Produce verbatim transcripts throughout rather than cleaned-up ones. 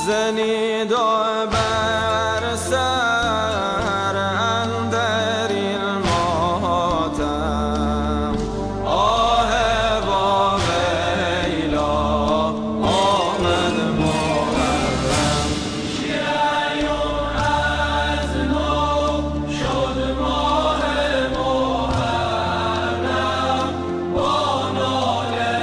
زنید و بر سر اندر این ماتم آه با ویلا آمد محرم شیعیون از نو شد ماه محرم با ناله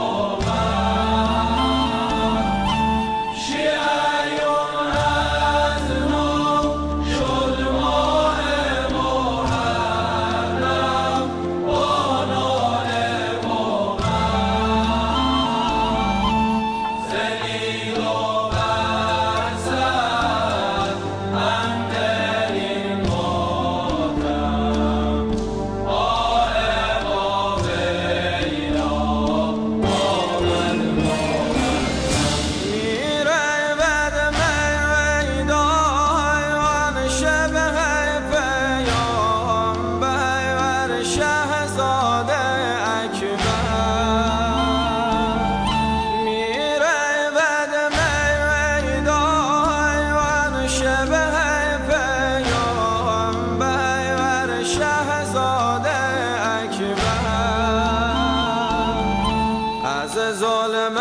از ظلم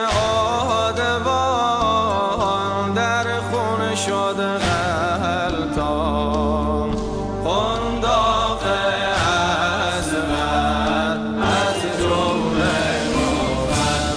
آدوان در خون شد غلطان قنداق ازغر از جور گوهر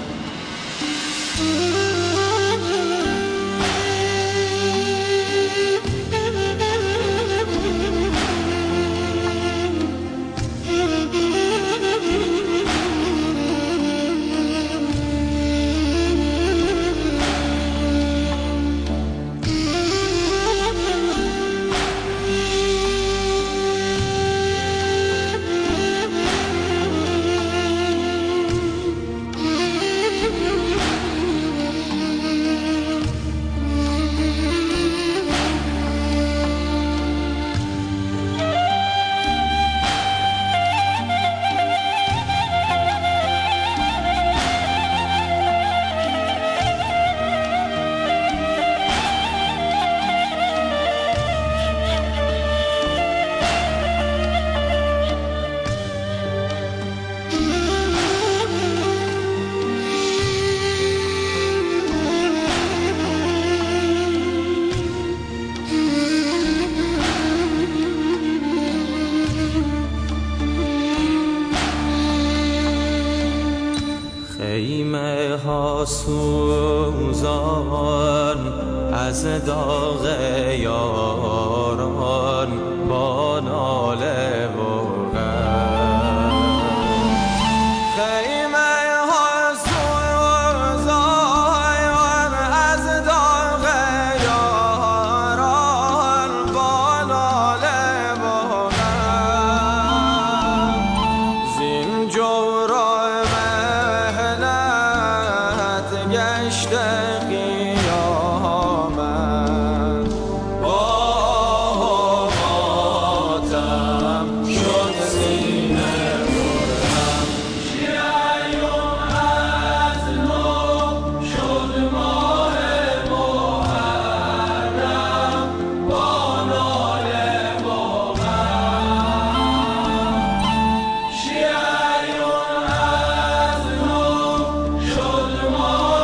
خیمه ها سوزان از داغ یاران با ناله و غم خیمه ها سوزان از داغ یاران با ناله و غم زین جورم گشت قیامت آه و ماتم شد سینه پرهم شیعیون از نو شد ماه محرم با ناله و غم شیعیون از نو شد ماه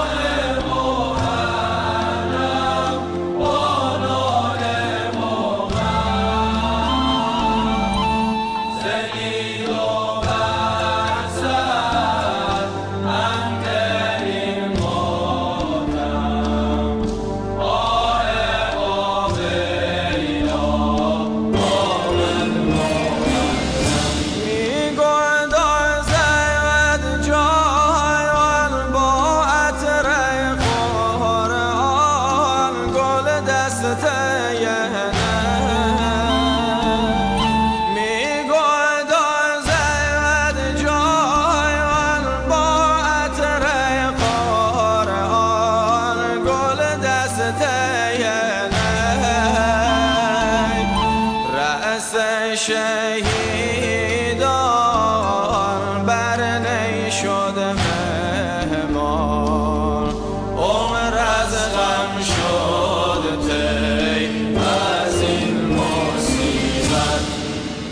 شهید